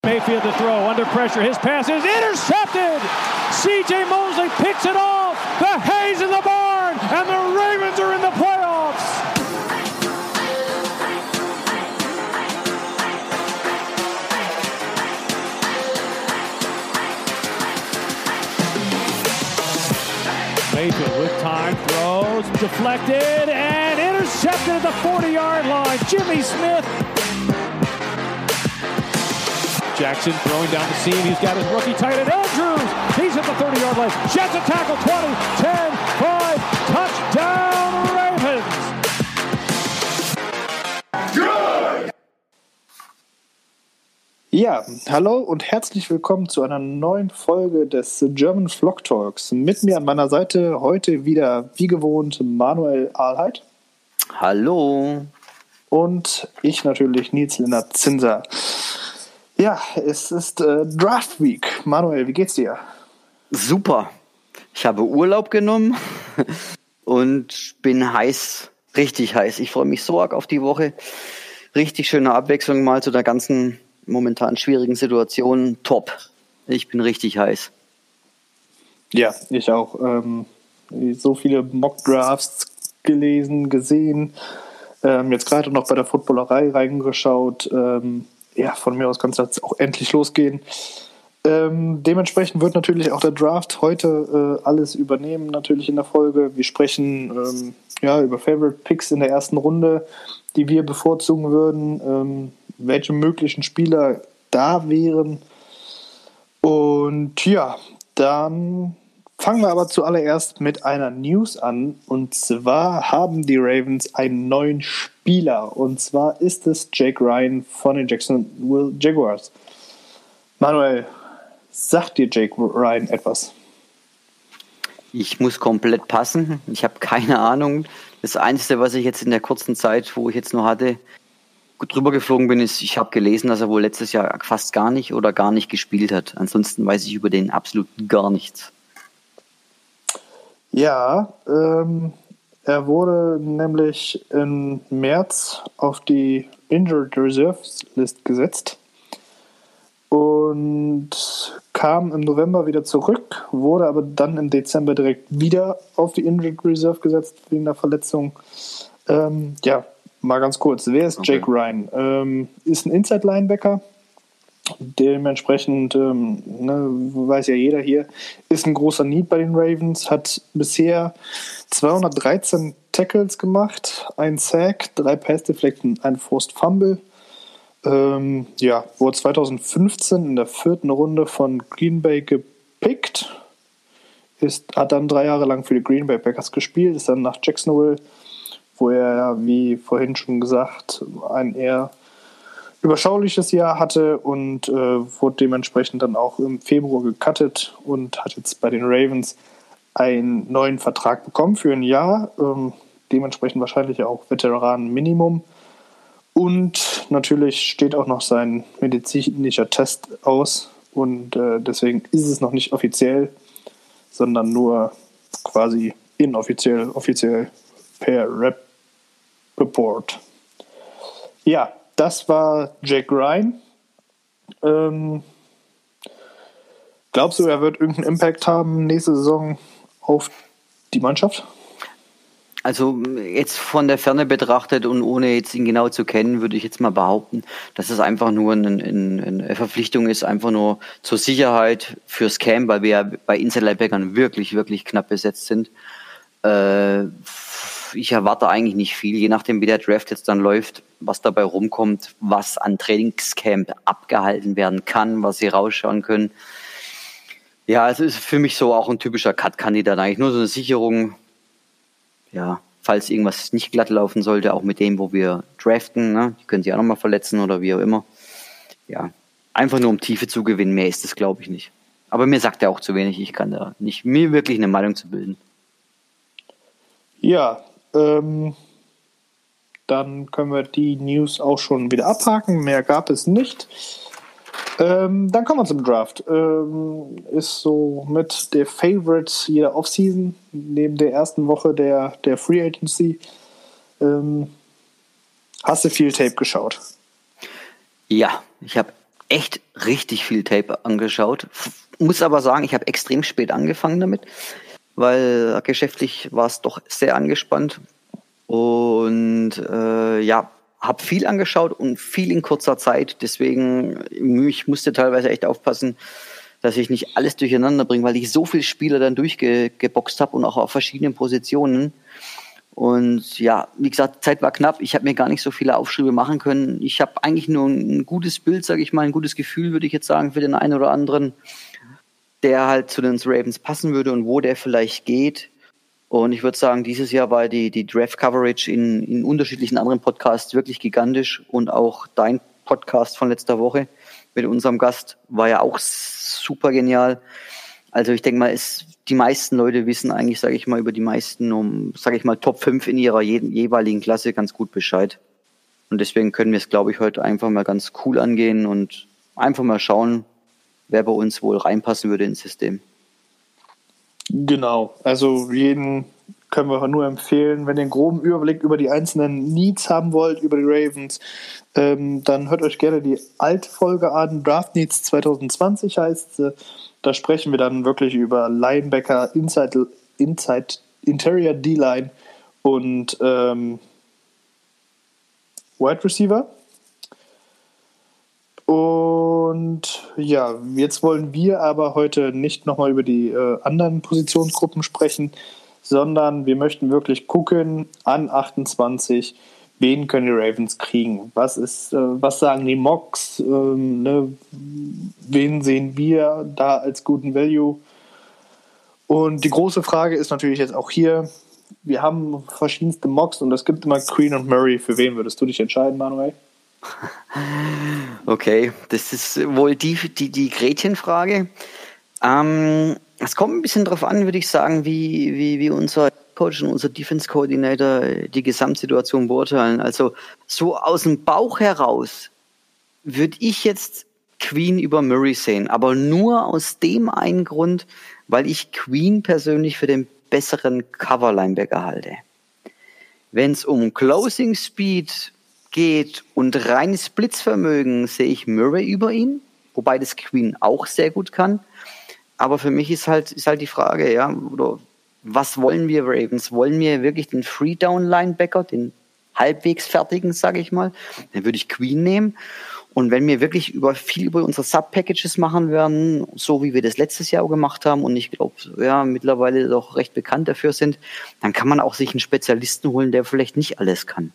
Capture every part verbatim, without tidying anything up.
Mayfield to throw, under pressure, his pass is intercepted! C J Mosley picks it off! The Hayes in the barn! And the Ravens are in the playoffs! Mayfield with time, throws, deflected, and intercepted at the forty-yard line. Jimmy Smith. Jackson throwing down the seam. He's got his rookie tight end, Andrews. He's at the thirty-yard line. Jets a tackle, twenty, ten, five, touchdown Ravens. Good. Ja, hallo und herzlich willkommen zu einer neuen Folge des German Flock Talks. Mit mir an meiner Seite heute wieder, wie gewohnt, Manuel Ahlheit. Hallo. Und ich natürlich, Nils Lennart Zinser. Ja, es ist äh, Draft Week. Manuel, wie geht's dir? Super. Ich habe Urlaub genommen und bin heiß, richtig heiß. Ich freue mich so arg auf die Woche. Richtig schöne Abwechslung mal zu der ganzen momentan schwierigen Situation. Top. Ich bin richtig heiß. Ja, ich auch. Ähm, so viele Mock-Drafts gelesen, gesehen. Ähm, jetzt gerade noch bei der Footballerei reingeschaut. Ähm, Ja, von mir aus kann es jetzt auch endlich losgehen. Ähm, dementsprechend wird natürlich auch der Draft heute äh, alles übernehmen, natürlich in der Folge. Wir sprechen ähm, ja, über Favorite Picks in der ersten Runde, die wir bevorzugen würden, ähm, welche möglichen Spieler da wären. Und ja, dann fangen wir aber zuallererst mit einer News an. Und zwar haben die Ravens einen neuen Spieler. Und zwar ist es Jake Ryan von den Jacksonville Jaguars. Manuel, sagt dir Jake Ryan etwas? Ich muss komplett passen. Ich habe keine Ahnung. Das Einzige, was ich jetzt in der kurzen Zeit, wo ich jetzt noch hatte, gut drüber geflogen bin, ist, ich habe gelesen, dass er wohl letztes Jahr fast gar nicht oder gar nicht gespielt hat. Ansonsten weiß ich über den absolut gar nichts. Ja, ähm, er wurde nämlich im März auf die Injured Reserves List gesetzt und kam im November wieder zurück, wurde aber dann im Dezember direkt wieder auf die Injured Reserve gesetzt wegen der Verletzung. Ähm, ja, mal ganz kurz, wer ist okay. Jake Ryan? Ähm, ist ein Inside-Linebacker. Dementsprechend, ähm, ne, weiß ja jeder hier, ist ein großer Need bei den Ravens, hat bisher zweihundertdreizehn Tackles gemacht, ein Sack, drei Pass-Deflects, ein Forced Fumble. Ähm, ja, wurde zweitausendfünfzehn in der vierten Runde von Green Bay gepickt, ist, hat dann drei Jahre lang für die Green Bay Packers gespielt, ist dann nach Jacksonville, wo er, wie vorhin schon gesagt, ein eher überschauliches Jahr hatte und äh, wurde dementsprechend dann auch im Februar gecuttet und hat jetzt bei den Ravens einen neuen Vertrag bekommen für ein Jahr, ähm, dementsprechend wahrscheinlich auch Veteranen-Minimum. Und natürlich steht auch noch sein medizinischer Test aus und äh, deswegen ist es noch nicht offiziell, sondern nur quasi inoffiziell, offiziell per Rep Report. Ja, das war Jake Ryan. Ähm, glaubst du, er wird irgendeinen Impact haben nächste Saison auf die Mannschaft? Also jetzt von der Ferne betrachtet und ohne jetzt ihn genau zu kennen, würde ich jetzt mal behaupten, dass es einfach nur eine, eine, eine Verpflichtung ist, einfach nur zur Sicherheit fürs Camp, weil wir ja bei Inside-Linebackern wirklich, wirklich knapp besetzt sind. Äh, ich erwarte eigentlich nicht viel, je nachdem wie der Draft jetzt dann läuft, was dabei rumkommt, was an Trainingscamp abgehalten werden kann, was sie rausschauen können. Ja, es ist für mich so auch ein typischer Cut-Kandidat, eigentlich nur so eine Sicherung, ja, falls irgendwas nicht glatt laufen sollte, auch mit dem, wo wir draften, ne? Die können sich auch nochmal verletzen oder wie auch immer. Ja, einfach nur um Tiefe zu gewinnen, mehr ist es, glaube ich, nicht. Aber mir sagt er auch zu wenig, ich kann da nicht mir wirklich eine Meinung zu bilden. Ja, ähm, dann können wir die News auch schon wieder abhaken. Mehr gab es nicht. Ähm, dann kommen wir zum Draft. Ähm, ist so mit der Favorite jeder Offseason, neben der ersten Woche der, der Free Agency. Ähm, hast du viel Tape geschaut? Ja, ich habe echt richtig viel Tape angeschaut. Muss aber sagen, ich habe extrem spät angefangen damit, weil geschäftlich war es doch sehr angespannt. Und äh, ja, habe viel angeschaut und viel in kurzer Zeit. Deswegen, ich musste teilweise echt aufpassen, dass ich nicht alles durcheinander bringe, weil ich so viele Spieler dann durchgeboxt habe und auch auf verschiedenen Positionen. Und ja, wie gesagt, die Zeit war knapp. Ich habe mir gar nicht so viele Aufschriebe machen können. Ich habe eigentlich nur ein gutes Bild, sage ich mal, ein gutes Gefühl, würde ich jetzt sagen, für den einen oder anderen, der halt zu den Ravens passen würde und wo der vielleicht geht. Und ich würde sagen, dieses Jahr war die, die Draft-Coverage in, in unterschiedlichen anderen Podcasts wirklich gigantisch. Und auch dein Podcast von letzter Woche mit unserem Gast war ja auch super genial. Also ich denke mal, es, die meisten Leute wissen eigentlich, sage ich mal, über die meisten, um, sage ich mal, Top fünf in ihrer je, jeweiligen Klasse ganz gut Bescheid. Und deswegen können wir es, glaube ich, heute einfach mal ganz cool angehen und einfach mal schauen, wer bei uns wohl reinpassen würde ins System. Genau, also jeden können wir nur empfehlen, wenn ihr einen groben Überblick über die einzelnen Needs haben wollt, über die Ravens, ähm, dann hört euch gerne die alte Folge an, Draft Needs zwanzig zwanzig heißt sie. Da sprechen wir dann wirklich über Linebacker, Inside, Inside Interior D-Line und ähm, Wide Receiver. Und ja, jetzt wollen wir aber heute nicht nochmal über die äh, anderen Positionsgruppen sprechen, sondern wir möchten wirklich gucken an achtundzwanzig, wen können die Ravens kriegen? Was ist, äh, was sagen die Mocks? Ähm, ne? Wen sehen wir da als guten Value? Und die große Frage ist natürlich jetzt auch hier, wir haben verschiedenste Mocks und es gibt immer Queen und Murray. Für wen würdest du dich entscheiden, Manuel? Okay, das ist wohl die, die, die Gretchenfrage. Ähm, es kommt ein bisschen drauf an, würde ich sagen, wie, wie, wie unser Coach und unser Defense Coordinator die Gesamtsituation beurteilen. Also so aus dem Bauch heraus würde ich jetzt Queen über Murray sehen, aber nur aus dem einen Grund, weil ich Queen persönlich für den besseren Cover-Linebacker halte. Wenn es um Closing Speed geht und reines Blitzvermögen, sehe ich Murray über ihn, wobei das Queen auch sehr gut kann. Aber für mich ist halt, ist halt die Frage, ja, oder was wollen wir Ravens? Wollen wir wirklich den Free-Down-Linebacker, den halbwegs fertigen, sage ich mal? Dann würde ich Queen nehmen. Und wenn wir wirklich über viel über unsere Sub-Packages machen werden, so wie wir das letztes Jahr auch gemacht haben und ich glaube, ja, mittlerweile doch recht bekannt dafür sind, dann kann man auch sich einen Spezialisten holen, der vielleicht nicht alles kann.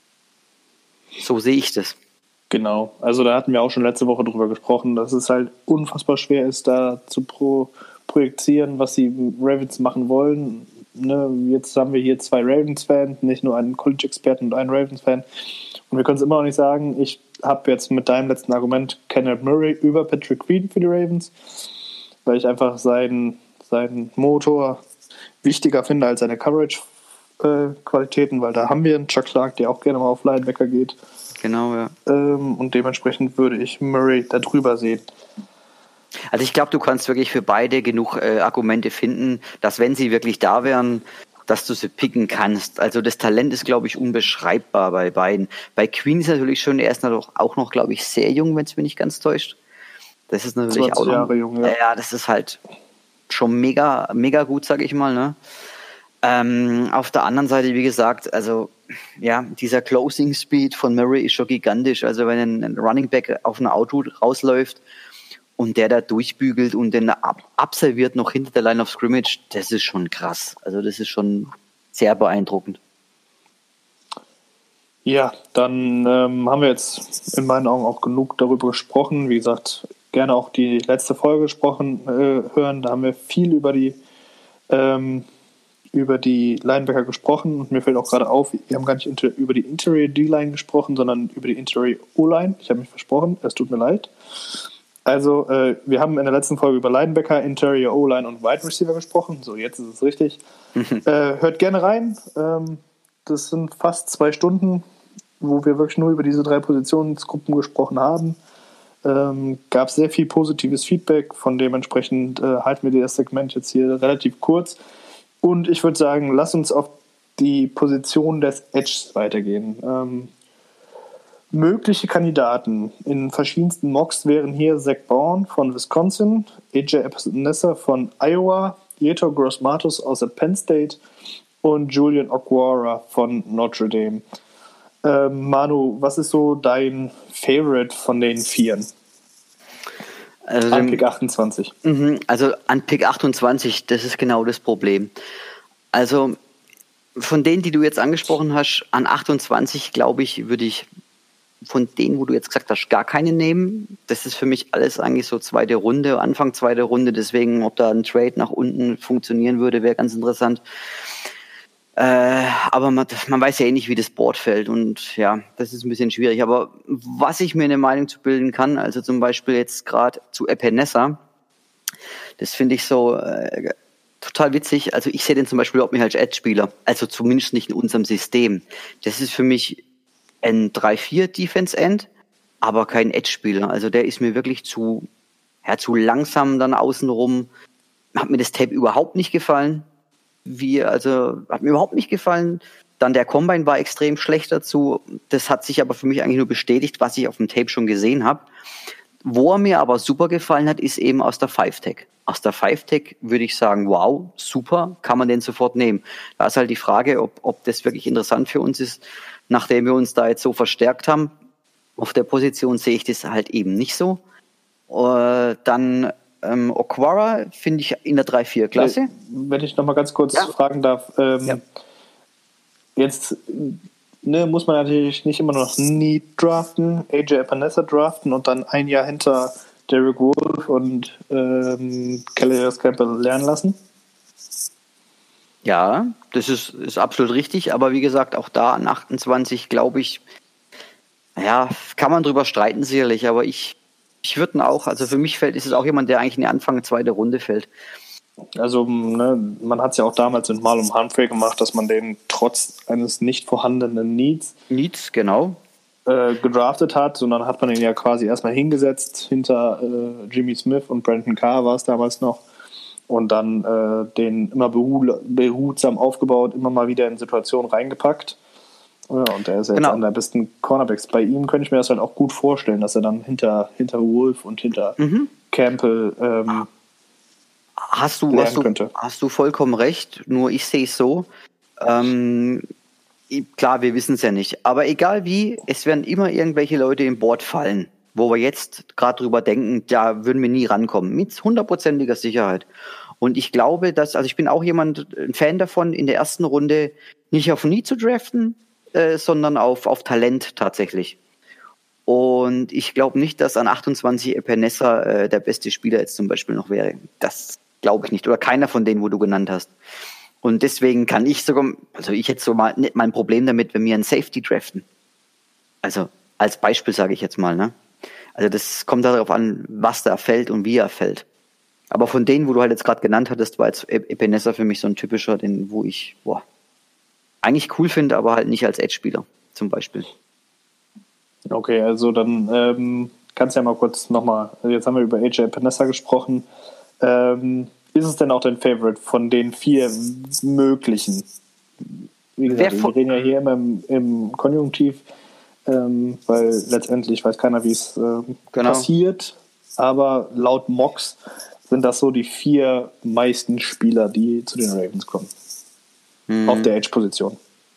So sehe ich das. Genau, also da hatten wir auch schon letzte Woche drüber gesprochen, dass es halt unfassbar schwer ist, da zu pro, projizieren, was die Ravens machen wollen. Ne, jetzt haben wir hier zwei Ravens-Fans, nicht nur einen College-Experten und einen Ravens-Fan. Und wir können es immer noch nicht sagen, ich habe jetzt mit deinem letzten Argument Kenneth Murray über Patrick Queen für die Ravens, weil ich einfach seinen, seinen Motor wichtiger finde als seine Coverage-Qualitäten, weil da haben wir einen Chuck Clark, der auch gerne mal auf Linebacker geht. Genau, ja. Ähm, und dementsprechend würde ich Murray da drüber sehen. Also ich glaube, du kannst wirklich für beide genug äh, Argumente finden, dass wenn sie wirklich da wären, dass du sie picken kannst. Also das Talent ist, glaube ich, unbeschreibbar bei beiden. Bei Queen ist natürlich schon, er ist auch noch, glaube ich, sehr jung, wenn es mich nicht ganz täuscht. Das ist natürlich auch noch, Jahre jung, ja. Ja, das ist halt schon mega, mega gut, sage ich mal, ne? Ähm, auf der anderen Seite, wie gesagt, also ja, dieser Closing Speed von Murray ist schon gigantisch. Also wenn ein, ein Running Back auf ein Auto rausläuft und der da durchbügelt und den ab, absolviert noch hinter der Line of Scrimmage, das ist schon krass. Also das ist schon sehr beeindruckend. Ja, dann ähm, haben wir jetzt in meinen Augen auch genug darüber gesprochen. Wie gesagt, gerne auch die letzte Folge gesprochen äh, hören. Da haben wir viel über die ähm, über die Linebacker gesprochen und mir fällt auch gerade auf, wir haben gar nicht inter- über die Interior D-Line gesprochen, sondern über die Interior O-Line. Ich habe mich versprochen, es tut mir leid. Also, äh, wir haben in der letzten Folge über Linebacker, Interior O-Line und Wide Receiver gesprochen. So, jetzt ist es richtig. Mhm. Äh, hört gerne rein. Ähm, das sind fast zwei Stunden, wo wir wirklich nur über diese drei Positionsgruppen gesprochen haben. Ähm, gab sehr viel positives Feedback, von dementsprechend äh, halten wir das Segment jetzt hier relativ kurz. Und ich würde sagen, lass uns auf die Position des Edges weitergehen. Ähm, Mögliche Kandidaten in verschiedensten Mocks wären hier Zach Bourne von Wisconsin, A J Epinesa von Iowa, Yetur Gross-Matos aus der Penn State und Julian Okwara von Notre Dame. Ähm, Manu, was ist so dein Favorite von den Vieren? Also, an Pick achtundzwanzig. Also an Pick achtundzwanzig, das ist genau das Problem. Also von denen, die du jetzt angesprochen hast, an achtundzwanzig, glaube ich, würde ich von denen, wo du jetzt gesagt hast, gar keine nehmen. Das ist für mich alles eigentlich so zweite Runde, Anfang zweite Runde. Deswegen, ob da ein Trade nach unten funktionieren würde, wäre ganz interessant. Äh, aber man, man weiß ja eh nicht, wie das Board fällt. Und ja, das ist ein bisschen schwierig. Aber was ich mir eine Meinung zu bilden kann, also zum Beispiel jetzt gerade zu Epinesa, das finde ich so äh, total witzig. Also ich sehe den zum Beispiel überhaupt nicht als Edge-Spieler. Also zumindest nicht in unserem System. Das ist für mich ein drei vier Defense End, aber kein Edge-Spieler. Also der ist mir wirklich zu, ja, zu langsam dann außenrum. Hat mir das Tape überhaupt nicht gefallen. Wie, also hat mir überhaupt nicht gefallen. Dann der Combine war extrem schlecht dazu. Das hat sich aber für mich eigentlich nur bestätigt, was ich auf dem Tape schon gesehen habe. Wo er mir aber super gefallen hat, ist eben aus der Five-Tech. Aus der Five-Tech würde ich sagen, wow, super, kann man den sofort nehmen. Da ist halt die Frage, ob, ob das wirklich interessant für uns ist. Nachdem wir uns da jetzt so verstärkt haben, auf der Position sehe ich das halt eben nicht so. Äh, dann ähm, Okwara finde ich in der drei vier klasse. Wenn ich noch mal ganz kurz ja. fragen darf. Ähm, ja. Jetzt ne, muss man natürlich nicht immer noch Need draften, A J Epinesa draften und dann ein Jahr hinter Derek Wolf und ähm, Calais Campbell lernen lassen. Ja, das ist, ist absolut richtig, aber wie gesagt, auch da an achtundzwanzig, glaube ich, ja, kann man drüber streiten sicherlich, aber ich, ich würde ihn auch, also für mich fällt, ist es auch jemand, der eigentlich in die Anfang zweite Runde fällt. Also, ne, man hat es ja auch damals mit Marlon Humphrey gemacht, dass man den trotz eines nicht vorhandenen Needs, Needs, genau, äh, gedraftet hat, sondern hat man ihn ja quasi erstmal hingesetzt hinter äh, Jimmy Smith und Brandon Carr war es damals noch. Und dann äh, den immer behu- behutsam aufgebaut, immer mal wieder in Situationen reingepackt. Ja, und der ist ja jetzt genau. einer der besten Cornerbacks. Bei ihm könnte ich mir das halt auch gut vorstellen, dass er dann hinter, hinter Wolf und hinter mhm. Campbell ähm, hast du, hast, du, hast du vollkommen recht, nur ich sehe es so. Ähm, klar, wir wissen es ja nicht. Aber egal wie, es werden immer irgendwelche Leute im Board fallen, wo wir jetzt gerade drüber denken, da würden wir nie rankommen. Mit hundertprozentiger Sicherheit. Und ich glaube, dass, also ich bin auch jemand, ein Fan davon, in der ersten Runde nicht auf Nie zu draften, äh, sondern auf, auf Talent tatsächlich. Und ich glaube nicht, dass an achtundzwanzig Epinesa äh, der beste Spieler jetzt zum Beispiel noch wäre. Das glaube ich nicht. Oder keiner von denen, wo du genannt hast. Und deswegen kann ich sogar, also ich hätte so mal nicht mein Problem damit, wenn wir einen Safety draften. Also als Beispiel sage ich jetzt mal, ne? Also das kommt darauf an, was da fällt und wie er fällt. Aber von denen, wo du halt jetzt gerade genannt hattest, war jetzt Epinesa für mich so ein typischer, den, wo ich boah, eigentlich cool finde, aber halt nicht als Edge-Spieler zum Beispiel. Okay, also dann ähm, kannst du ja mal kurz nochmal, also jetzt haben wir über A J Epinesa gesprochen. Ähm, ist es denn auch dein Favorite von den vier möglichen? Wie gesagt, wir reden ja hier immer im, im Konjunktiv, ähm, weil letztendlich weiß keiner, wie es äh, genau. passiert. Aber laut Mocks sind das so die vier meisten Spieler, die zu den Ravens kommen. Hm. Auf der Edge-Position.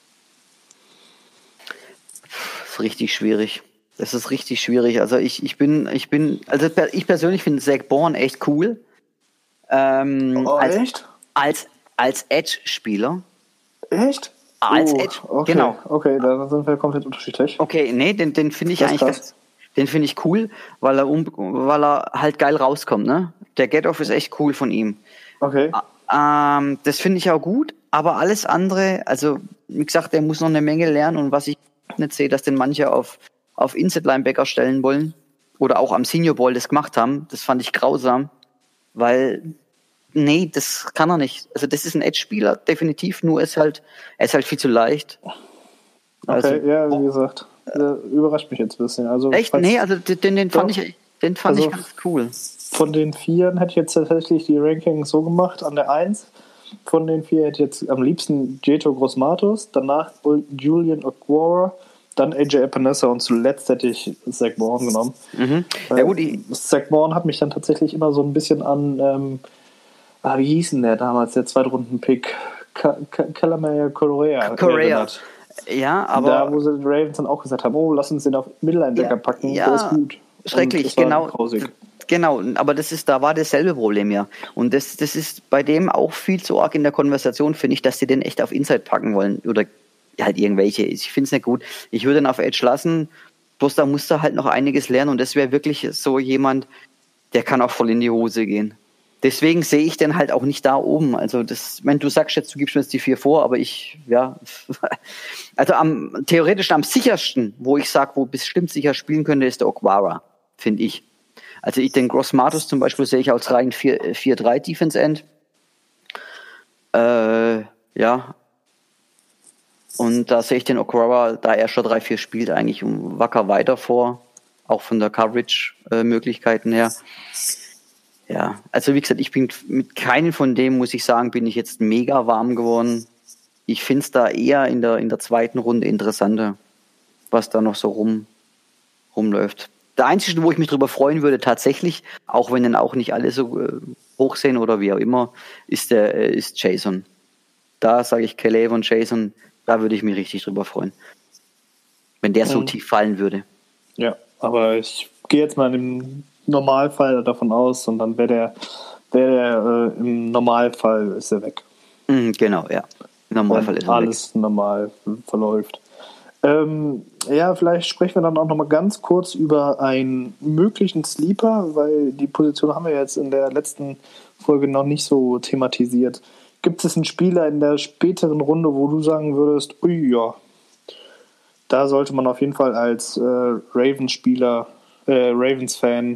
Das ist richtig schwierig. Das ist richtig schwierig. Also ich, ich bin, ich bin, also ich persönlich finde Zach Bourne echt cool. Ähm, oh, als, echt? Als, als Edge-Spieler. Echt? Als oh, Edge, okay. genau. Okay, da sind wir komplett unterschiedlich. Okay, nee, den, den finde ich eigentlich ganz, den finde ich cool, weil er, um, weil er halt geil rauskommt, ne? Der Get-Off ist echt cool von ihm. Okay. Ähm, das finde ich auch gut, aber alles andere, also wie gesagt, der muss noch eine Menge lernen und was ich nicht sehe, dass den manche auf, auf Inside-Linebacker stellen wollen oder auch am Senior Bowl das gemacht haben, das fand ich grausam, weil nee, das kann er nicht. Also das ist ein Edge-Spieler, definitiv, nur ist halt, er ist halt viel zu leicht. Also, okay, ja, wie gesagt, überrascht mich jetzt ein bisschen. Also, echt? Nee, also den, den fand, ich, den fand also, ich ganz cool. Von den Vieren hätte ich jetzt tatsächlich die Rankings so gemacht, an der eins. Von den vier hätte ich jetzt am liebsten Yetur Gross-Matos, danach Julian Okwara, dann A J Epinesa und zuletzt hätte ich Zach Bourne genommen. Mhm. Ja, gut, ich, Zach Bourne hat mich dann tatsächlich immer so ein bisschen an, ähm, ah, wie hieß denn der damals, der Zweitrunden-Pick? Calamaya Correa. Correa. Ja, aber. Da, wo sie die Ravens dann auch gesagt haben, oh, lass uns den auf Mittellinebacker ja, packen, ja, der ist gut. Schrecklich, genau. Grausig. Genau, aber das ist, da war dasselbe Problem ja. Und das, das ist bei dem auch viel zu arg in der Konversation, finde ich, dass die den echt auf Inside packen wollen. Oder halt irgendwelche. Ich finde es nicht gut. Ich würde ihn auf Edge lassen, bloß da muss er halt noch einiges lernen. Und das wäre wirklich so jemand, der kann auch voll in die Hose gehen. Deswegen sehe ich den halt auch nicht da oben. Also das, ich meine, du sagst jetzt, du gibst mir jetzt die vier vor, aber ich, ja, also am theoretisch am sichersten, wo ich sage, wo bestimmt sicher spielen könnte, ist der Okwara, finde ich. Also ich den Gross Matos zum Beispiel sehe ich als rein vier drei Defense End. Äh, ja. Und da sehe ich den Okwara, da er schon drei vier spielt, eigentlich um wacker weiter vor. Auch von der Coverage-Möglichkeiten her. Ja, also wie gesagt, ich bin mit keinem von dem, muss ich sagen, bin ich jetzt mega warm geworden. Ich finde es da eher in der, in der zweiten Runde interessanter, was da noch so rum, rumläuft. Der einzige, wo ich mich drüber freuen würde, tatsächlich, auch wenn dann auch nicht alle so äh, hoch sehen oder wie auch immer, ist der äh, ist Jason. Da sage ich Calais und Jason, da würde ich mich richtig drüber freuen. Wenn der so mhm. tief fallen würde. Ja, aber ich gehe jetzt mal im Normalfall davon aus und dann wäre der, wär der äh, im Normalfall ist er weg. Mhm, genau, ja. Im Normalfall ist er alles weg. Normal verläuft. Ähm, ja, vielleicht sprechen wir dann auch nochmal ganz kurz über einen möglichen Sleeper, weil die Position haben wir jetzt in der letzten Folge noch nicht so thematisiert. Gibt es einen Spieler in der späteren Runde, wo du sagen würdest, ui, ja, da sollte man auf jeden Fall als äh, Ravens-Spieler, äh, Ravens-Fan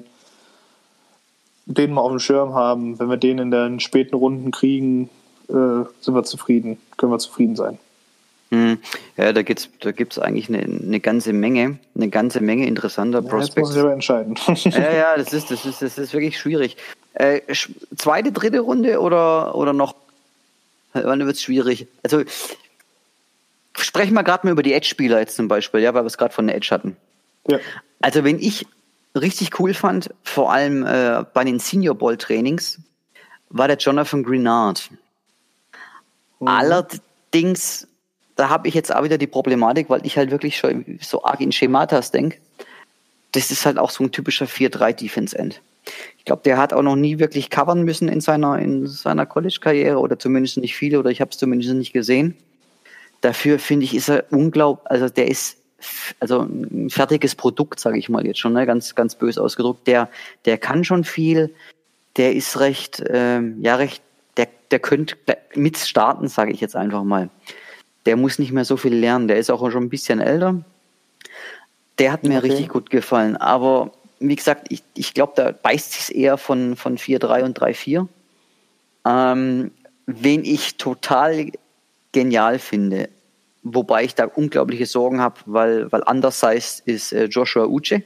den mal auf dem Schirm haben. Wenn wir den in den späten Runden kriegen, äh, sind wir zufrieden, können wir zufrieden sein. Ja, da gibt's, da gibt's eigentlich eine, eine ganze Menge, eine ganze Menge interessanter ja, Prospects. Jetzt muss ich aber entscheiden. Ja, ja, das ist, das ist, das ist wirklich schwierig. Äh, zweite, dritte Runde oder, oder noch? Wann wird's schwierig? Also, sprechen wir gerade mal über die Edge-Spieler jetzt zum Beispiel, ja, weil wir es gerade von der Edge hatten. Ja. Also, wenn ich richtig cool fand, vor allem äh, bei den Senior Bowl Trainings, war der Jonathan Greenard. Mhm. Allerdings, da habe ich jetzt auch wieder die Problematik, weil ich halt wirklich schon so arg in Schematas denke. Das ist halt auch so ein typischer vier drei Defense End. Ich glaube, der hat auch noch nie wirklich covern müssen in seiner in seiner College-Karriere oder zumindest nicht viele oder ich habe es zumindest nicht gesehen. Dafür finde ich, ist er unglaublich, also der ist also ein fertiges Produkt, sage ich mal jetzt schon, ne? ganz ganz böse ausgedrückt. Der der kann schon viel, der ist recht, ähm, ja recht, der der könnte mit starten, sage ich jetzt einfach mal. Der muss nicht mehr so viel lernen. Der ist auch schon ein bisschen älter. Der hat mir okay. richtig gut gefallen. Aber wie gesagt, ich, ich glaube, da beißt sich eher von, von vier drei und drei vier. Ähm, wen ich total genial finde, wobei ich da unglaubliche Sorgen habe, weil, weil undersized ist äh, Joshua Uche.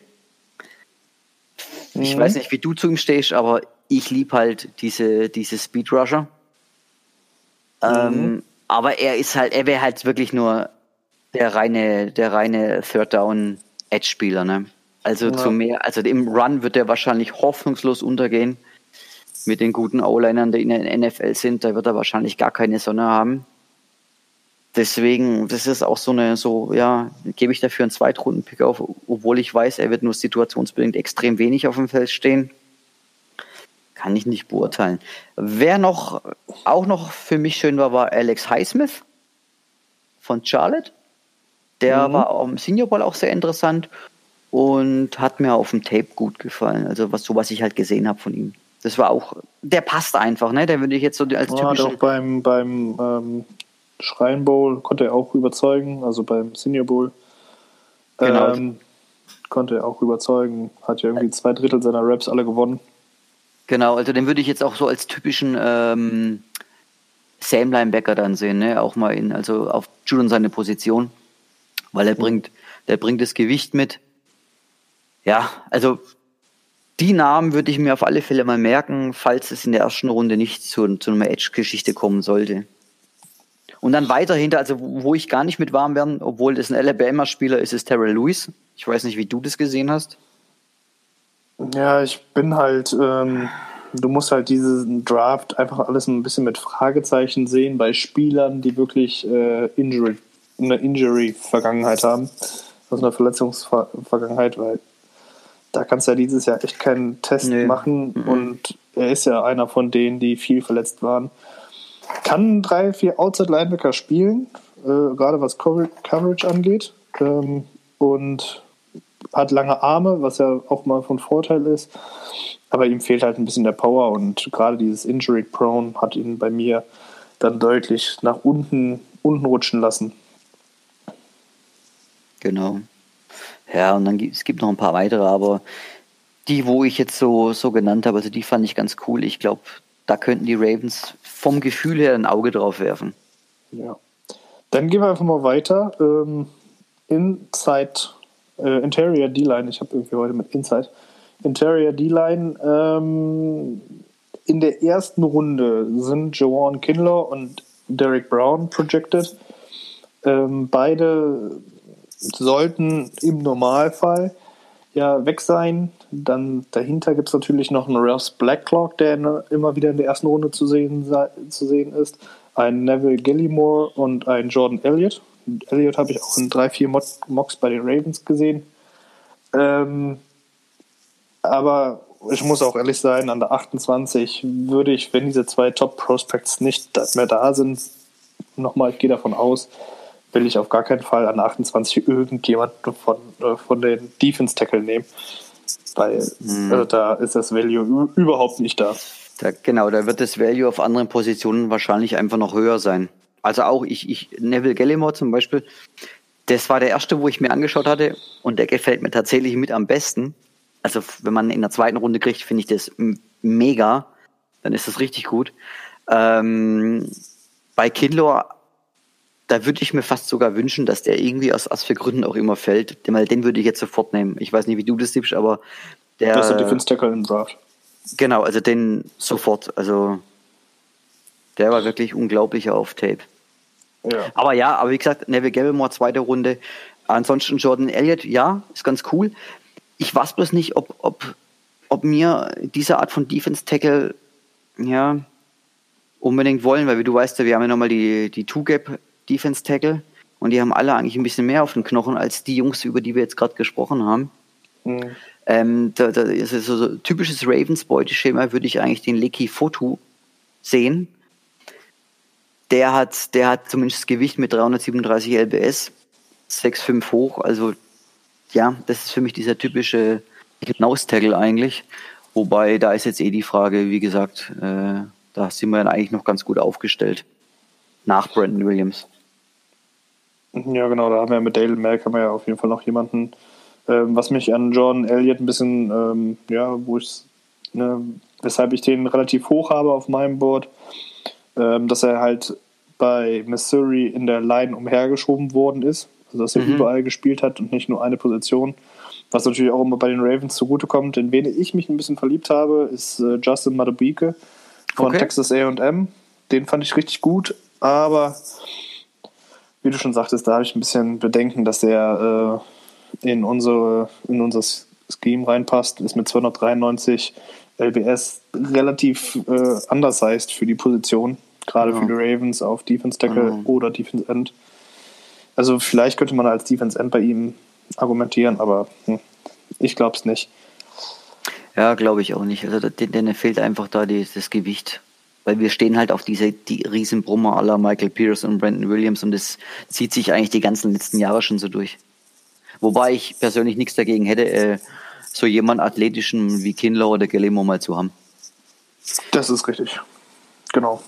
Mhm. Ich weiß nicht, wie du zu ihm stehst, aber ich liebe halt diese, diese Speed Rusher. Mhm. Ähm, Aber er ist halt, er wäre halt wirklich nur der reine, der reine Third Down Edge Spieler, ne? Also ja. zu mehr, also im Run wird er wahrscheinlich hoffnungslos untergehen. Mit den guten O-Linern, die in der N F L sind, da wird er wahrscheinlich gar keine Sonne haben. Deswegen, das ist auch so eine, so, ja, gebe ich dafür einen Zweitrunden-Pick auf, obwohl ich weiß, er wird nur situationsbedingt extrem wenig auf dem Feld stehen. Kann ich nicht beurteilen. Wer noch, auch noch für mich schön war, war Alex Highsmith von Charlotte. Der mhm. war am Senior Bowl auch sehr interessant und hat mir auf dem Tape gut gefallen. Also was, so was ich halt gesehen habe von ihm. Das war auch, der passt einfach, ne? Der würde ich jetzt so als ja, typischen... auch beim, beim ähm, Shrine Bowl konnte er auch überzeugen, also beim Senior Bowl. Genau. Ähm, konnte er auch überzeugen. Hat ja irgendwie zwei Drittel seiner Raps alle gewonnen. Genau, also den würde ich jetzt auch so als typischen ähm, Sam-Linebacker dann sehen, ne? Auch mal in, also auf Judon seine Position, weil er mhm. bringt, der bringt das Gewicht mit. Ja, also die Namen würde ich mir auf alle Fälle mal merken, falls es in der ersten Runde nicht zu, zu einer Edge-Geschichte kommen sollte. Und dann weiter hinter, also wo ich gar nicht mit warm werde, obwohl das ein Alabama-Spieler ist, ist Terrell Lewis. Ich weiß nicht, wie du das gesehen hast. Ja, ich bin halt, ähm, du musst halt diesen Draft einfach alles ein bisschen mit Fragezeichen sehen bei Spielern, die wirklich äh, Injury, eine Injury-Vergangenheit haben. Also eine Verletzungsvergangenheit, weil da kannst du ja dieses Jahr echt keinen Test nee. machen. Mhm. Und er ist ja einer von denen, die viel verletzt waren. Kann drei, vier Outside-Linebacker spielen, äh, gerade was Coverage angeht. Ähm, und hat lange Arme, was ja auch mal von Vorteil ist. Aber ihm fehlt halt ein bisschen der Power. Und gerade dieses Injury-Prone hat ihn bei mir dann deutlich nach unten, unten rutschen lassen. Genau. Ja, und dann gibt es gibt noch ein paar weitere, aber die, wo ich jetzt so, so genannt habe, also die fand ich ganz cool. Ich glaube, da könnten die Ravens vom Gefühl her ein Auge drauf werfen. Ja. Dann gehen wir einfach mal weiter. Ähm, Inside, äh, Interior D-Line, ich habe irgendwie heute mit Inside. Interior D-Line, ähm, in der ersten Runde sind Jawan Kinlaw und Derek Brown projected. Ähm, beide sollten im Normalfall ja weg sein. Dann dahinter gibt es natürlich noch einen Ross Blacklock, der in, immer wieder in der ersten Runde zu sehen, zu sehen ist. Ein Neville Gallimore und ein Jordan Elliott. Elliott habe ich auch in drei, vier Mocks bei den Ravens gesehen. Ähm, aber ich muss auch ehrlich sein, an der achtundzwanzig würde ich, wenn diese zwei Top-Prospects nicht mehr da sind, nochmal, ich gehe davon aus, will ich auf gar keinen Fall an der achtundzwanzig irgendjemand von, äh, von den Defense-Tackle nehmen. Weil mhm. äh, da ist das Value überhaupt nicht da. da. Genau, da wird das Value auf anderen Positionen wahrscheinlich einfach noch höher sein. Also auch ich, ich Neville Gallimore zum Beispiel, das war der erste, wo ich mir angeschaut hatte und der gefällt mir tatsächlich mit am besten. Also wenn man in der zweiten Runde kriegt, finde ich das m- mega. Dann ist das richtig gut. Ähm, bei Kinlaw, da würde ich mir fast sogar wünschen, dass der irgendwie aus, aus für Gründen auch immer fällt. Den, den würde ich jetzt sofort nehmen. Ich weiß nicht, wie du das siehst, aber der... Das ist der Defense Tackle im Draft. Genau, also den sofort. Also der war wirklich unglaublich auf Tape. Ja. Aber ja, aber wie gesagt, Neville Gallimore, zweite Runde. Ansonsten Jordan Elliott, ja, ist ganz cool. Ich weiß bloß nicht, ob, ob, ob mir diese Art von Defense-Tackle ja, unbedingt wollen, weil wie du weißt, wir haben ja nochmal die, die Two-Gap-Defense-Tackle und die haben alle eigentlich ein bisschen mehr auf den Knochen als die Jungs, über die wir jetzt gerade gesprochen haben. Mhm. Ähm, da, da ist so, so typisches Ravens-Beuteschema, würde ich eigentlich den Leki Fotu sehen. Der hat, der hat zumindest Gewicht mit dreihundertsiebenunddreißig L B S, sechs Komma fünf hoch, also ja, das ist für mich dieser typische Hinaus-Tackle eigentlich. Wobei, da ist jetzt eh die Frage, wie gesagt, äh, da sind wir dann eigentlich noch ganz gut aufgestellt. Nach Brandon Williams. Ja, genau, da haben wir mit Dale Mack haben wir ja auf jeden Fall noch jemanden, ähm, was mich an Jordan Elliott ein bisschen, ähm, ja, wo ich, ne, weshalb ich den relativ hoch habe auf meinem Board, ähm, dass er halt bei Missouri in der Line umhergeschoben worden ist. Also dass er mhm. überall gespielt hat und nicht nur eine Position. Was natürlich auch immer bei den Ravens zugutekommt. In wen ich mich ein bisschen verliebt habe, ist äh, Justin Madubuike von okay. Texas A und M. Den fand ich richtig gut, aber wie du schon sagtest, da habe ich ein bisschen Bedenken, dass er äh, in, unsere, in unser Scheme reinpasst. Ist mit zweihundertdreiundneunzig L B S relativ äh, undersized für die Position. Gerade ja. für die Ravens auf Defense Tackle ja. oder Defense End. Also vielleicht könnte man als Defense End bei ihm argumentieren, aber hm, ich glaube es nicht. Ja, glaube ich auch nicht. Also denen fehlt einfach da die, das Gewicht. Weil wir stehen halt auf diese die Riesenbrummer aller Michael Pierce und Brandon Williams und das zieht sich eigentlich die ganzen letzten Jahre schon so durch. Wobei ich persönlich nichts dagegen hätte, äh, so jemanden athletischen wie Kinlaw oder Gallimore mal zu haben. Das ist richtig. Genau.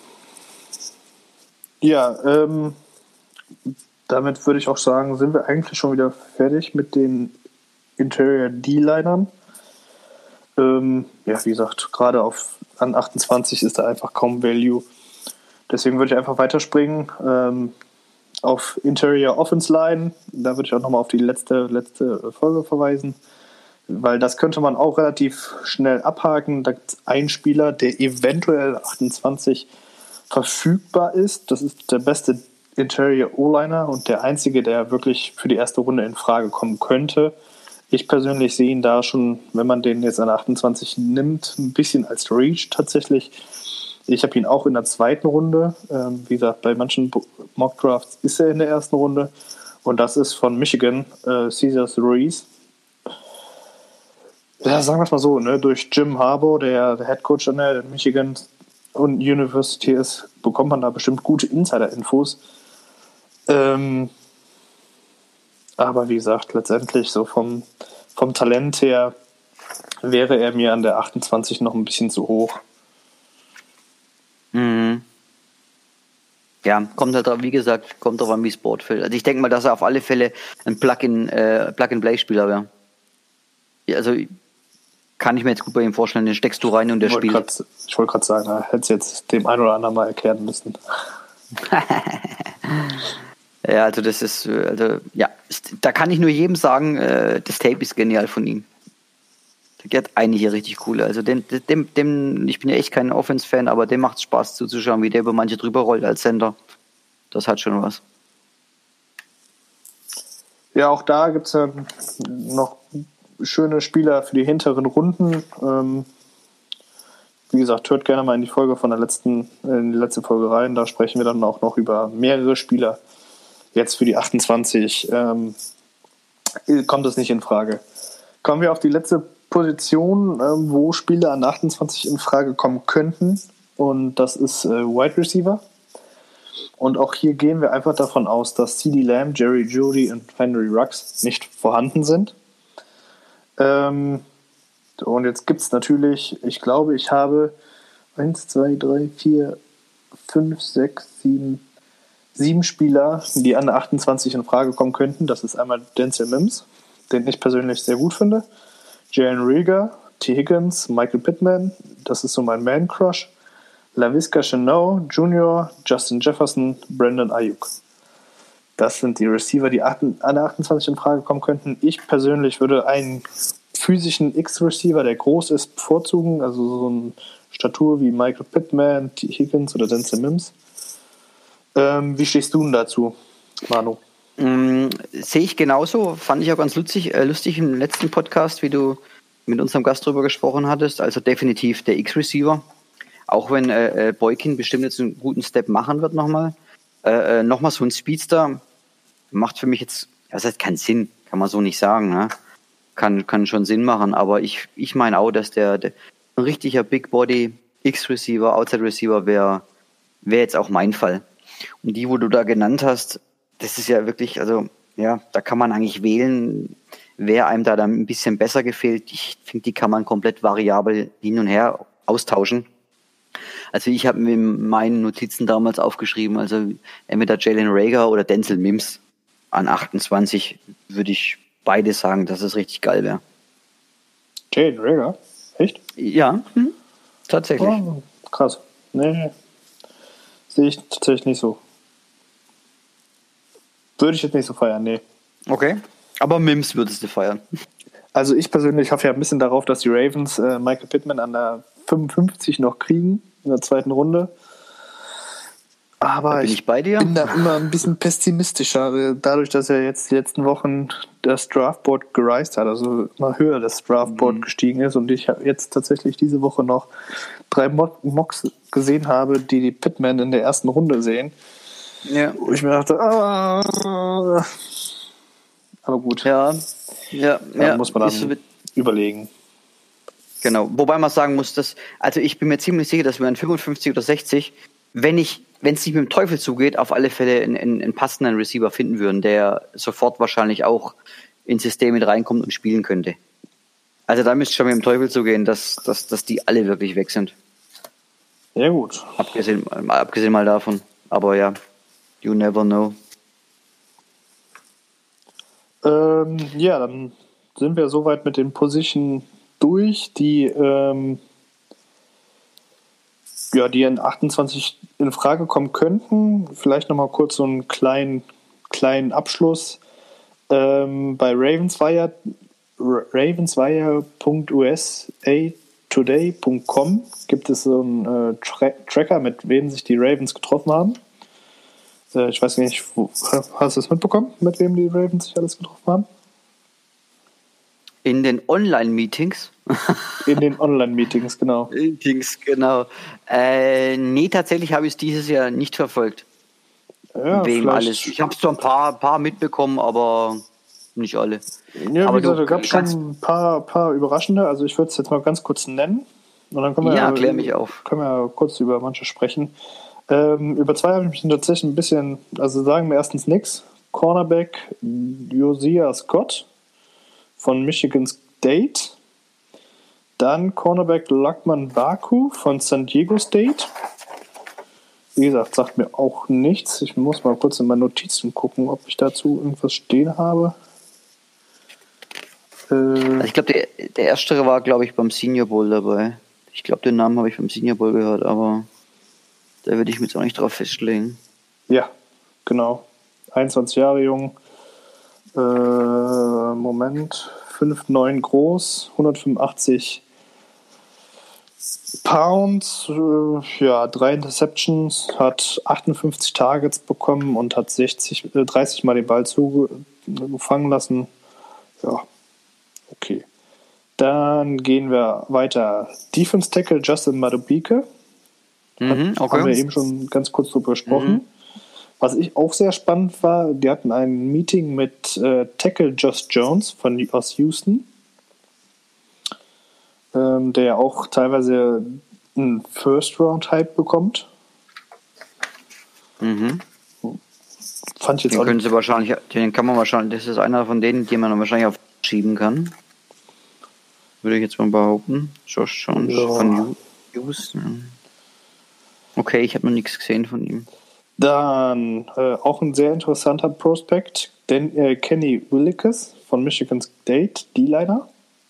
Ja, ähm, damit würde ich auch sagen, sind wir eigentlich schon wieder fertig mit den Interior D-Linern. Ähm, ja, wie gesagt, gerade auf an achtundzwanzig ist da einfach kaum Value. Deswegen würde ich einfach weiterspringen. Ähm, auf Interior Offense Line, da würde ich auch nochmal auf die letzte, letzte Folge verweisen, weil das könnte man auch relativ schnell abhaken. Da gibt es einen Spieler, der eventuell achtundzwanzig verfügbar ist. Das ist der beste Interior O-Liner und der einzige, der wirklich für die erste Runde in Frage kommen könnte. Ich persönlich sehe ihn da schon, wenn man den jetzt an achtundzwanzig nimmt, ein bisschen als Reach tatsächlich. Ich habe ihn auch in der zweiten Runde. Ähm, wie gesagt, bei manchen Mock-Drafts ist er in der ersten Runde. Und das ist von Michigan, äh, Cesar Ruiz. Ja, sagen wir es mal so, ne? Durch Jim Harbaugh, der, der Headcoach an der Michigan und University ist, bekommt man da bestimmt gute Insider-Infos. Ähm, aber wie gesagt, letztendlich so vom, vom Talent her wäre er mir an der achtundzwanzig noch ein bisschen zu hoch. Mhm. Ja, kommt halt drauf, wie gesagt, kommt drauf an, wie es Board fällt. Also ich denke mal, dass er auf alle Fälle ein Plug-in, äh, Plug-and-Play-Spieler wäre. Ja, also kann ich mir jetzt gut bei ihm vorstellen, den steckst du rein und der ich spielt. Grad, ich wollte gerade sagen, er hätte es jetzt dem einen oder anderen mal erklären müssen. Ja, also das ist, also ja, da kann ich nur jedem sagen, äh, das Tape ist genial von ihm. Der hat eine hier richtig coole. Also dem, dem, dem, ich bin ja echt kein Offense-Fan, aber dem macht es Spaß zuzuschauen, wie der über manche drüber rollt als Center. Das hat schon was. Ja, auch da gibt es ja noch schöne Spieler für die hinteren Runden. Ähm, wie gesagt, hört gerne mal in die Folge von der letzten, in die letzte Folge rein. Da sprechen wir dann auch noch über mehrere Spieler. Jetzt für die achtundzwanzig ähm, kommt es nicht in Frage. Kommen wir auf die letzte Position, ähm, wo Spieler an achtundzwanzig in Frage kommen könnten. Und das ist äh, Wide Receiver. Und auch hier gehen wir einfach davon aus, dass CeeDee Lamb, Jerry Jeudy und Henry Ruggs nicht vorhanden sind. Ähm, und jetzt gibt es natürlich, ich glaube, ich habe eins, zwei, drei, vier, fünf, sechs, sieben, sieben Spieler, die an der achtundzwanzig in Frage kommen könnten. Das ist einmal Denzel Mims, den ich persönlich sehr gut finde. Jalen Reagor, T. Higgins, Michael Pittman, das ist so mein Man-Crush. Laviska Shenault Junior, Justin Jefferson, Brandon Ayuk. Das sind die Receiver, die an der achtundzwanzig in Frage kommen könnten. Ich persönlich würde einen physischen X-Receiver, der groß ist, bevorzugen. Also so eine Statur wie Michael Pittman, T. Higgins oder Denzel Mims. Ähm, wie stehst du denn dazu, Manu? Mm, sehe ich genauso. Fand ich auch ganz lustig, äh, lustig im letzten Podcast, wie du mit unserem Gast drüber gesprochen hattest. Also definitiv der X-Receiver. Auch wenn äh, Boykin bestimmt jetzt einen guten Step machen wird nochmal. Äh, äh, nochmal so ein Speedster macht für mich jetzt, das heißt keinen Sinn, kann man so nicht sagen. Ne? Kann, kann schon Sinn machen, aber ich, ich meine auch, dass der, der ein richtiger Big Body X-Receiver, Outside Receiver wäre wär jetzt auch mein Fall. Und die, wo du da genannt hast, das ist ja wirklich, also ja, da kann man eigentlich wählen, wer einem da dann ein bisschen besser gefällt. Ich finde, die kann man komplett variabel hin und her austauschen. Also ich habe mir in meinen Notizen damals aufgeschrieben, also entweder Jalen Reagor oder Denzel Mims an achtundzwanzig würde ich beide sagen, dass es richtig geil wäre. Jalen Reagor? Echt? Ja, hm, tatsächlich. Oh, krass. Nee, sehe ich tatsächlich nicht so. Würde ich jetzt nicht so feiern, nee. Okay, aber Mims würdest du feiern. Also ich persönlich hoffe ja ein bisschen darauf, dass die Ravens äh, Michael Pittman an der fünfundfünfzig noch kriegen, in der zweiten Runde. Aber da bin ich, ich bei dir. bin da immer ein bisschen pessimistischer, dadurch, dass er jetzt die letzten Wochen das Draftboard gereist hat, also immer höher das Draftboard mhm. gestiegen ist und ich jetzt tatsächlich diese Woche noch drei Mocks gesehen habe, die die Pittman in der ersten Runde sehen. Ja. Wo ich mir dachte, ah, aber gut. Ja, ja, da ja. muss man dann so überlegen. Genau, wobei man sagen muss, dass, also ich bin mir ziemlich sicher, dass wir an fünfundfünfzig oder sechzig, wenn ich, wenn es nicht mit dem Teufel zugeht, auf alle Fälle einen, einen, einen passenden Receiver finden würden, der sofort wahrscheinlich auch ins System mit reinkommt und spielen könnte. Also da müsste schon mit dem Teufel zugehen, dass, dass, dass die alle wirklich weg sind. Ja gut. Abgesehen, abgesehen mal davon. Aber ja, you never know. Ähm, ja, dann sind wir soweit mit den Positionen durch, die ähm, ja, die in achtundzwanzig in Frage kommen könnten. Vielleicht nochmal kurz so einen kleinen, kleinen Abschluss. Ähm, bei Ravenswire, ravenswire Punkt u s a today Punkt com gibt es so einen äh, Tra- Tracker, mit wem sich die Ravens getroffen haben. Äh, ich weiß nicht, wo, hast du es mitbekommen, mit wem die Ravens sich alles getroffen haben? In den Online-Meetings? In den Online-Meetings, genau. Meetings, genau. Äh, nee, tatsächlich habe ich es dieses Jahr nicht verfolgt. Ja, Wem vielleicht- alles. Ich habe so ein paar, paar mitbekommen, aber nicht alle. Ja, aber wie gesagt, du da gab es kannst- schon ein paar, paar überraschende. Also ich würde es jetzt mal ganz kurz nennen. Und dann können wir Ja, klär mich auf. Können wir kurz über manche sprechen. Ähm, über zwei habe ich mich tatsächlich ein bisschen, also sagen wir erstens nichts. Cornerback Josiah Scott von Michigan State. Dann Cornerback Lachman Baku von San Diego State. Wie gesagt, sagt mir auch nichts. Ich muss mal kurz in meine Notizen gucken, ob ich dazu irgendwas stehen habe. Äh, Also ich glaube, der, der Erstere war, glaube ich, beim Senior Bowl dabei. Ich glaube, den Namen habe ich beim Senior Bowl gehört, aber da würde ich mich jetzt auch nicht drauf festlegen. Ja, genau. einundzwanzig Jahre jung. Äh, Moment. fünf neun groß. hundertfünfundachtzig Pounds. Äh, ja, drei Interceptions. Hat achtundfünfzig Targets bekommen und hat sechzig, äh, dreißig Mal den Ball zugefangen lassen. Ja, okay. Dann gehen wir weiter. Defense Tackle Justin Madubike. Mhm, okay. Haben wir eben schon ganz kurz drüber gesprochen. Mhm. Was ich auch sehr spannend war, die hatten ein Meeting mit äh, Tackle Josh Jones von, aus Houston, ähm, der ja auch teilweise einen First-Round-Hype bekommt. Mhm. Fand ich jetzt Den auch können nicht. sie wahrscheinlich, den kann man wahrscheinlich, das ist einer von denen, die man dann wahrscheinlich aufschieben kann. Würde ich jetzt mal behaupten. Josh Jones Ja. von Houston. Okay, ich habe noch nichts gesehen von ihm. Dann äh, auch ein sehr interessanter Prospect, denn äh, Kenny Willekes von Michigan State, D-Liner.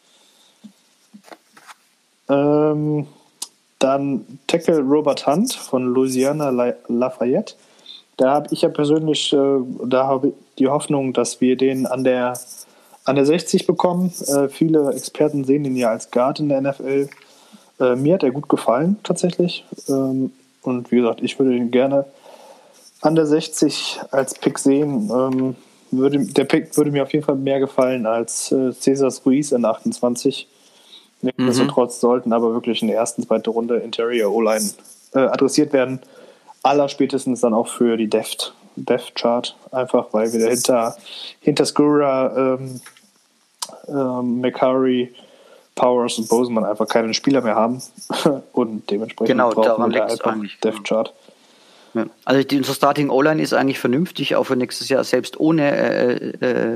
Ähm, dann Tackle Robert Hunt von Louisiana La- Lafayette. Da habe ich ja persönlich, äh, da habe ich die Hoffnung, dass wir den an der an der sechzig bekommen. Äh, viele Experten sehen ihn ja als Guard in der N F L. Äh, mir hat er gut gefallen tatsächlich. Ähm, und wie gesagt, ich würde ihn gerne an der sechzig als Pick sehen. Ähm, würde, der Pick würde mir auf jeden Fall mehr gefallen als äh, Cesar Ruiz in achtundzwanzig. Nichtsdestotrotz sollten aber wirklich in der ersten, zweiten Runde Interior O-Line äh, adressiert werden. Allerspätestens dann auch für die Depth, Depth Chart. Einfach weil wir dahinter hinter Skura, ähm, ähm, McCurry, Powers und Boseman einfach keine Spieler mehr haben. Und dementsprechend Genau, brauchen daran wir da liegt's einfach eigentlich, Depth Chart. Ja. Also die, unsere Starting O-Line ist eigentlich vernünftig, auch für nächstes Jahr, selbst ohne äh, äh,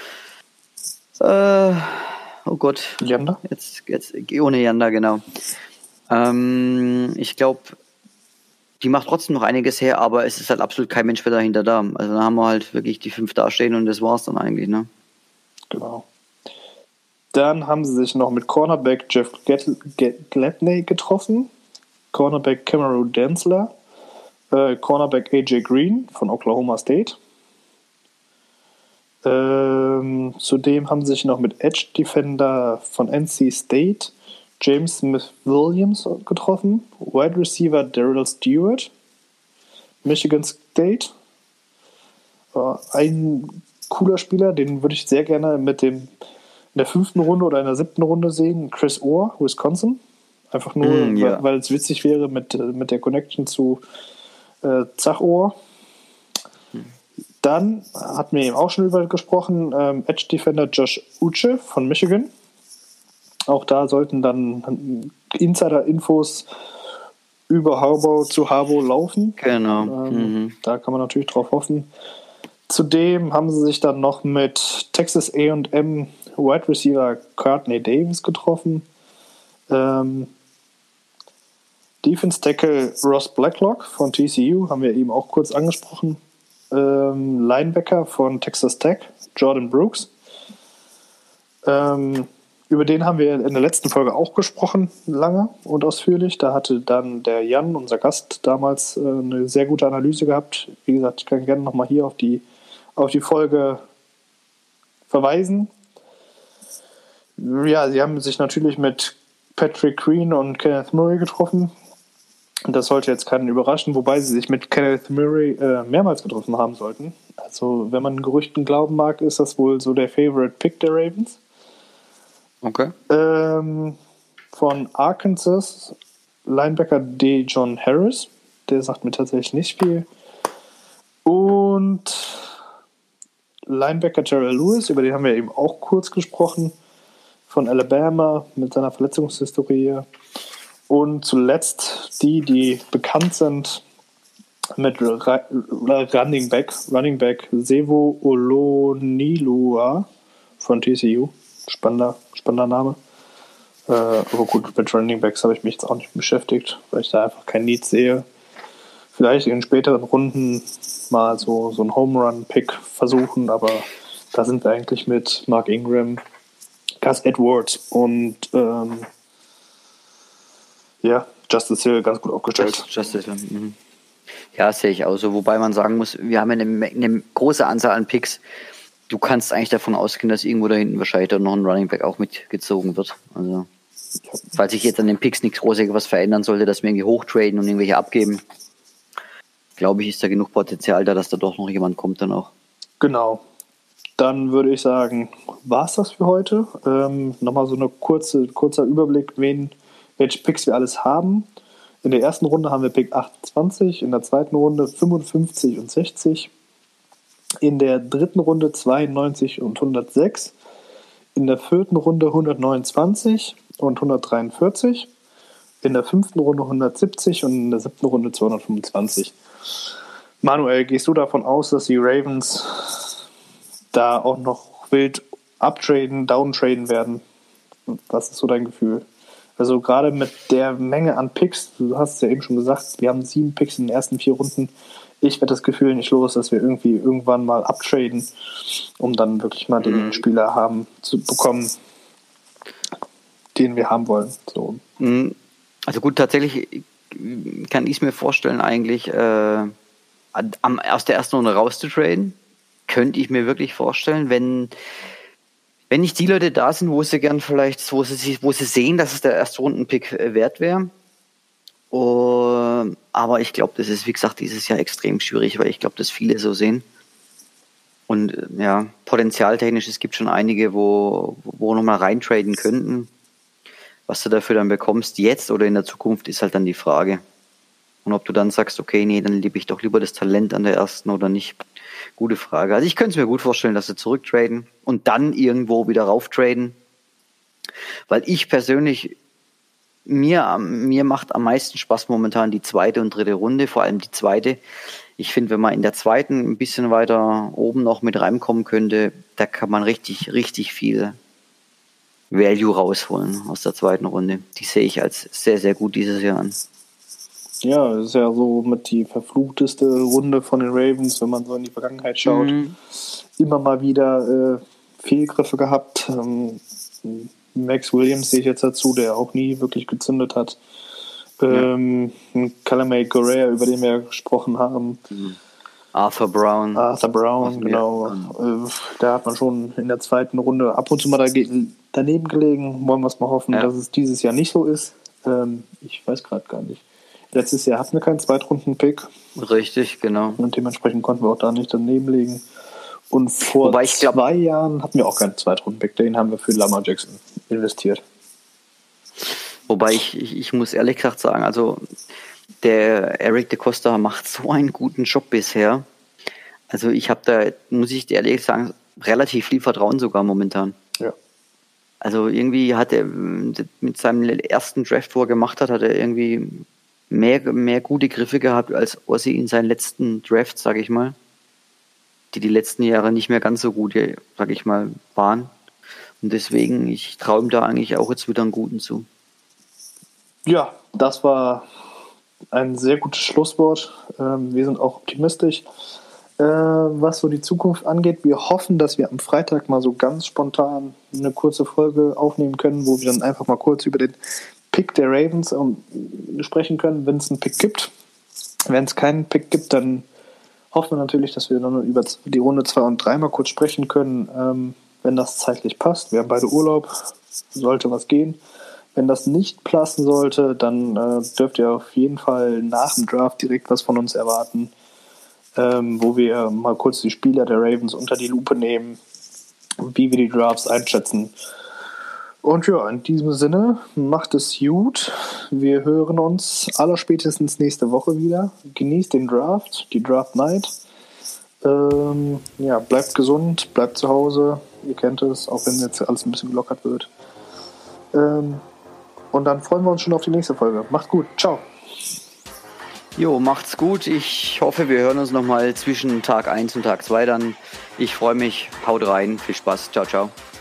äh, oh Gott. Janda? Jetzt, jetzt ohne Janda, genau. Ähm, ich glaube, die macht trotzdem noch einiges her, aber es ist halt absolut kein Mensch mehr dahinter da. Also da haben wir halt wirklich die fünf dastehen und das war's dann eigentlich, ne? Genau. Dann haben sie sich noch mit Cornerback Jeff Gladney getroffen, Cornerback Cameron Densler, äh, Cornerback A J Green von Oklahoma State. Ähm, zudem haben sie sich noch mit Edge Defender von N C State James Smith Williams getroffen, Wide Receiver Darrell Stewart, Michigan State. Äh, ein cooler Spieler, den würde ich sehr gerne mit dem in der fünften Runde oder in der siebten Runde sehen, Chris Orr, Wisconsin. Einfach nur, Mm, ja. weil, weil es witzig wäre mit, mit der Connection zu äh, Zach Orr. Dann hatten wir eben auch schon über gesprochen, ähm, Edge Defender Josh Uche von Michigan. Auch da sollten dann Insider-Infos über Harbaugh zu Harbaugh laufen. Genau. Ähm, Mhm. Da kann man natürlich drauf hoffen. Zudem haben sie sich dann noch mit Texas A und M Wide Receiver Courtney Davis getroffen. Ähm, Defense Tackle Ross Blacklock von T C U haben wir eben auch kurz angesprochen. Ähm, Linebacker von Texas Tech Jordan Brooks. Ähm, über den haben wir in der letzten Folge auch gesprochen, lange und ausführlich. Da hatte dann der Jan, unser Gast, damals äh, eine sehr gute Analyse gehabt. Wie gesagt, ich kann gerne nochmal hier auf die, auf die Folge verweisen. Ja, sie haben sich natürlich mit Patrick Queen und Kenneth Murray getroffen. Das sollte jetzt keinen überraschen, wobei sie sich mit Kenneth Murray äh, mehrmals getroffen haben sollten. Also, wenn man Gerüchten glauben mag, ist das wohl so der Favorite Pick der Ravens. Okay. Ähm, von Arkansas, Linebacker D. John Harris. Der sagt mir tatsächlich nicht viel. Und Linebacker Terrell Lewis, über den haben wir eben auch kurz gesprochen. Von Alabama mit seiner Verletzungshistorie. Und zuletzt die, die bekannt sind mit Ra- Running Back, Running Back Sevo Olonilua von T C U. Spannender, spannender Name. Äh, aber gut, mit Running Backs habe ich mich jetzt auch nicht beschäftigt, weil ich da einfach kein Need sehe. Vielleicht in späteren Runden mal so, so einen Home-Run-Pick versuchen, aber da sind wir eigentlich mit Mark Ingram, Gus Edwards und ähm, ja, Justice Hill ganz gut aufgestellt. Justice Hill, mhm. Ja, sehe ich auch so. Wobei man sagen muss, wir haben eine, eine große Anzahl an Picks. Du kannst eigentlich davon ausgehen, dass irgendwo da hinten wahrscheinlich dann noch ein Running Back auch mitgezogen wird. Also, falls sich jetzt an den Picks nichts Großes was verändern sollte, dass wir irgendwie hochtraden und irgendwelche abgeben, glaube ich, ist da genug Potenzial da, dass da doch noch jemand kommt dann auch. Genau. Dann würde ich sagen, war es das für heute. Ähm, nochmal so ein kurze, kurzer Überblick, wen, welche Picks wir alles haben. In der ersten Runde haben wir Pick achtundzwanzig, in der zweiten Runde fünfundfünfzig und sechzig, in der dritten Runde zweiundneunzig und hundertsechs, in der vierten Runde hundertneunundzwanzig und hundertdreiundvierzig, in der fünften Runde hundertsiebzig und in der siebten Runde zweihundertfünfundzwanzig. Manuel, gehst du davon aus, dass die Ravens da auch noch wild uptraden, downtraden werden? Was ist so dein Gefühl? Also gerade mit der Menge an Picks, du hast es ja eben schon gesagt, wir haben sieben Picks in den ersten vier Runden. Ich werde das Gefühl nicht los, dass wir irgendwie irgendwann mal uptraden, um dann wirklich mal den mhm. Spieler haben zu bekommen, den wir haben wollen. So. Also gut, tatsächlich kann ich es mir vorstellen, eigentlich äh, am, aus der ersten Runde rauszutraden. Könnte ich mir wirklich vorstellen, wenn wenn nicht die Leute da sind, wo sie gern vielleicht, wo sie, wo sie sehen, dass es der erste Rundenpick wert wäre. Uh, aber ich glaube, das ist, wie gesagt, dieses Jahr extrem schwierig, weil ich glaube, dass viele so sehen. Und ja, potenzialtechnisch, es gibt schon einige, wo, wo nochmal reintraden könnten. Was du dafür dann bekommst, jetzt oder in der Zukunft, ist halt dann die Frage. Und ob du dann sagst, okay, nee, dann liebe ich doch lieber das Talent an der ersten oder nicht. Gute Frage. Also ich könnte es mir gut vorstellen, dass sie zurücktraden und dann irgendwo wieder rauftraden. Weil ich persönlich, mir, mir macht am meisten Spaß momentan die zweite und dritte Runde, vor allem die zweite. Ich finde, wenn man in der zweiten ein bisschen weiter oben noch mit reinkommen könnte, da kann man richtig, richtig viel Value rausholen aus der zweiten Runde. Die sehe ich als sehr, sehr gut dieses Jahr an. Ja, das ist ja so mit die verfluchteste Runde von den Ravens, wenn man so in die Vergangenheit schaut. Mhm. Immer mal wieder äh, Fehlgriffe gehabt. Ähm, Max Williams sehe ich jetzt dazu, der auch nie wirklich gezündet hat. Ähm, ja. Calamay Correa, über den wir gesprochen haben. Mhm. Arthur Brown. Arthur Brown, genau. Ja. Äh, da hat man schon in der zweiten Runde ab und zu mal daneben gelegen. Wollen wir es mal hoffen, ja. dass es dieses Jahr nicht so ist. Ähm, ich weiß gerade gar nicht. Letztes Jahr hatten wir keinen Zweitrunden-Pick. Richtig, genau. Und dementsprechend konnten wir auch da nicht daneben liegen. Und vor Wobei ich glaub, zwei Jahren hatten wir auch keinen Zweitrunden-Pick. Den haben wir für Lamar Jackson investiert. Wobei ich, ich, ich muss ehrlich gesagt sagen, also der Eric DeCosta macht so einen guten Job bisher. Also ich habe da, muss ich dir ehrlich sagen, relativ viel Vertrauen sogar momentan. Ja. Also irgendwie hat er mit seinem ersten Draft, wo er gemacht hat, hat er irgendwie mehr, mehr gute Griffe gehabt als Ossi in seinen letzten Drafts, sage ich mal. Die die letzten Jahre nicht mehr ganz so gut, sage ich mal, waren. Und deswegen, ich traue ihm da eigentlich auch jetzt wieder einen guten zu. Ja, das war ein sehr gutes Schlusswort. Wir sind auch optimistisch, was so die Zukunft angeht. Wir hoffen, dass wir am Freitag mal so ganz spontan eine kurze Folge aufnehmen können, wo wir dann einfach mal kurz über den Pick der Ravens sprechen können, wenn es einen Pick gibt. Wenn es keinen Pick gibt, dann hoffen wir natürlich, dass wir dann über die Runde zwei und drei mal kurz sprechen können, wenn das zeitlich passt. Wir haben beide Urlaub, sollte was gehen. Wenn das nicht passen sollte, dann äh, dürft ihr auf jeden Fall nach dem Draft direkt was von uns erwarten, ähm, wo wir mal kurz die Spieler der Ravens unter die Lupe nehmen, wie wir die Drafts einschätzen. Und ja, in diesem Sinne, macht es gut. Wir hören uns allerspätestens nächste Woche wieder. Genießt den Draft, die Draft Night. Ähm, ja, bleibt gesund, bleibt zu Hause. Ihr kennt es, auch wenn jetzt alles ein bisschen gelockert wird. Ähm, und dann freuen wir uns schon auf die nächste Folge. Macht gut, ciao. Jo, macht's gut. Ich hoffe, wir hören uns nochmal zwischen Tag eins und Tag zwei dann. Ich freue mich. Haut rein. Viel Spaß. Ciao, ciao.